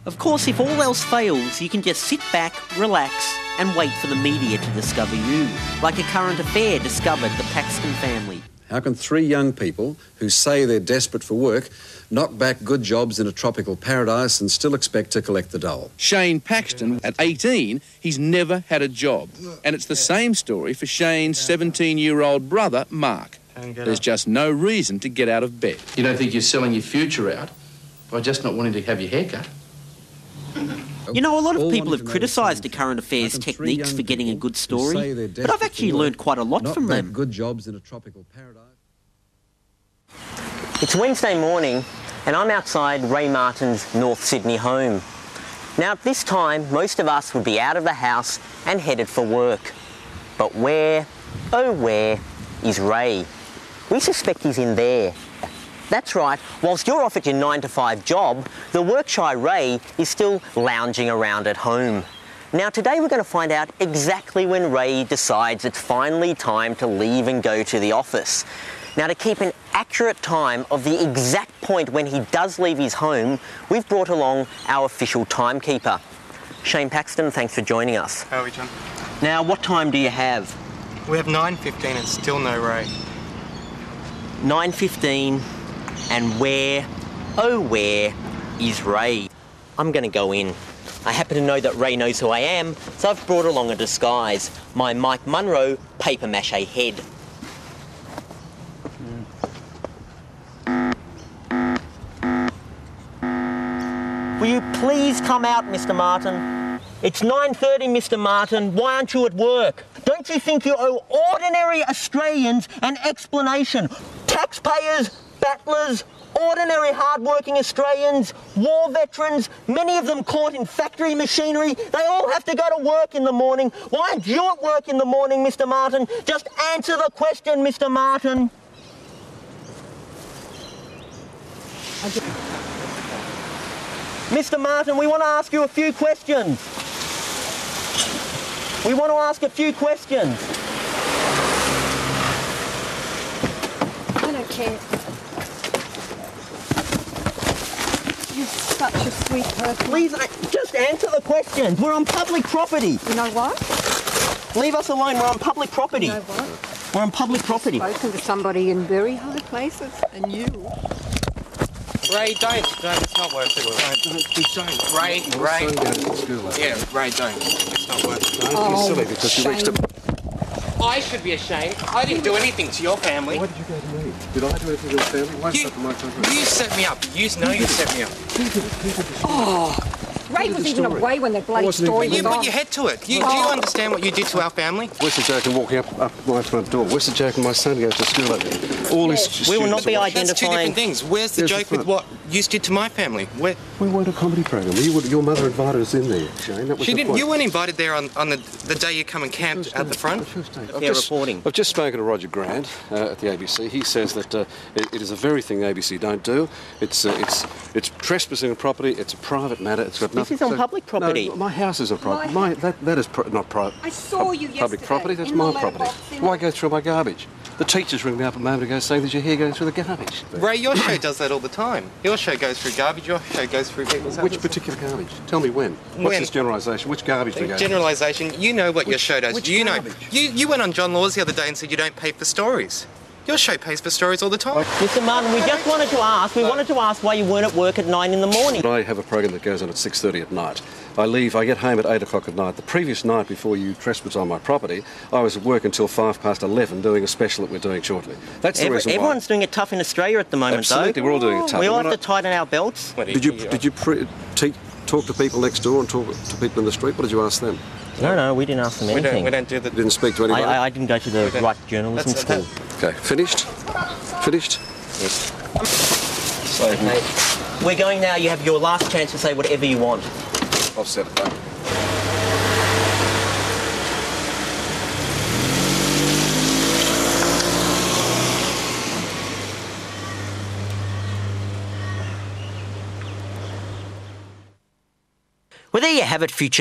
Of course, if all else fails, you can just sit back, relax, and wait for the media to discover you, like a current affair discovered the Paxton family. How can three young people who say they're desperate for work knock back good jobs in a tropical paradise and still expect to collect the dole? Shane Paxton, at 18, he's never had a job. And it's the same story for Shane's 17-year-old brother, Mark. There's just no reason to get out of bed. You don't think you're selling your future out by just not wanting to have your hair cut? You know, a lot of people have criticised the current affairs techniques for getting a good story, but I've actually learned quite a lot from them. Good jobs in a tropical paradise. It's Wednesday morning, and I'm outside Ray Martin's North Sydney home. Now, at this time, most of us would be out of the house and headed for work. But where, oh where, is Ray? We suspect he's in there. That's right, whilst you're off at your 9-to-5 job, the work-shy Ray is still lounging around at home. Now today we're going to find out exactly when Ray decides it's finally time to leave and go to the office. Now to keep an accurate time of the exact point when he does leave his home, we've brought along our official timekeeper. Shane Paxton, thanks for joining us. How are we, John? Now what time do you have? We have 9:15 and still no Ray. 9:15. And where, oh where, is Ray? I'm going to go in. I happen to know that Ray knows who I am, so I've brought along a disguise, my Mike Munro paper mache head. Will you please come out, Mr. Martin? It's 9:30, Mr. Martin. Why aren't you at work? Don't you think you owe ordinary Australians an explanation? Taxpayers, battlers, ordinary hard-working Australians, war veterans, many of them caught in factory machinery, they all have to go to work in the morning. Why aren't you at work in the morning, Mr. Martin? Just answer the question, Mr. Martin. Mr. Martin, we want to ask you a few questions. We want to ask a few questions. I don't care. You're such a sweet person. Please, just answer the questions. We're on public property. You know what? Leave us alone. We're on public property. You know what? We're on public property. I've spoken to somebody in very high places, and you. Ray, don't. It's not worth it. Ray, yeah, Ray, don't. It's not worth it. Oh, You're silly because you reached a... I should be ashamed. I didn't do anything to your family. Why did you go to me? Did I do anything to your family? Why You, stuff in my country? you set me up. You know you set me up. Ray was even away when that bloody wasn't story even- was You on. put your head to it. Do you understand what you did to our family? Where's the joke in walking up my front door? Where's the joke in my son goes to school over there? All his We will not students be are watching. That's two identifying. different things. Where's the Here's the joke with front. what you did to my family? Where? We weren't a comedy program. Your mother invited us in there, Shane. That was She the didn't. point. You weren't invited there on the day you come and camped at the front. Fair reporting. I've just spoken to Roger Grant at the ABC. He says that it is a very thing the ABC don't do. It's trespassing on property. It's a private matter. It's got nothing. is on public property. No, my house is a private. That is not private. I saw you Public yesterday property. That's in the my property. letterbox in Why the- go through my garbage? The teachers ring me up a moment ago saying that your hair goes through the garbage. Ray, your show does that all the time. Your show goes through garbage. Your show goes through people's houses. Which particular garbage? Tell me when. What's When? this generalisation? Which garbage do you go? Generalisation. You know what your show does. which You know. garbage? You went on John Laws the other day and said you don't pay for stories. Your show pays for stories all the time. Mr. Martin, we just wanted to ask, why you weren't at work at 9 in the morning. I have a program that goes on at 6:30 at night. I get home at 8 o'clock at night. The previous night before you trespassed on my property, I was at work until 11:05 doing a special that we're doing shortly. That's the reason why. Everyone's doing it tough in Australia at the moment, Absolutely, though. we're all doing it tough. We all We're have to tighten our belts. Did you talk to people next door and talk to people in the street? What did you ask them? No, we didn't ask them anything. We don't do the. You didn't speak to anybody? I didn't go to the right journalism That's- school. Okay, finished? Finished? Yes. Okay. We're going now. You have your last chance to say whatever you want. I've said it, though. Well, there you have it, future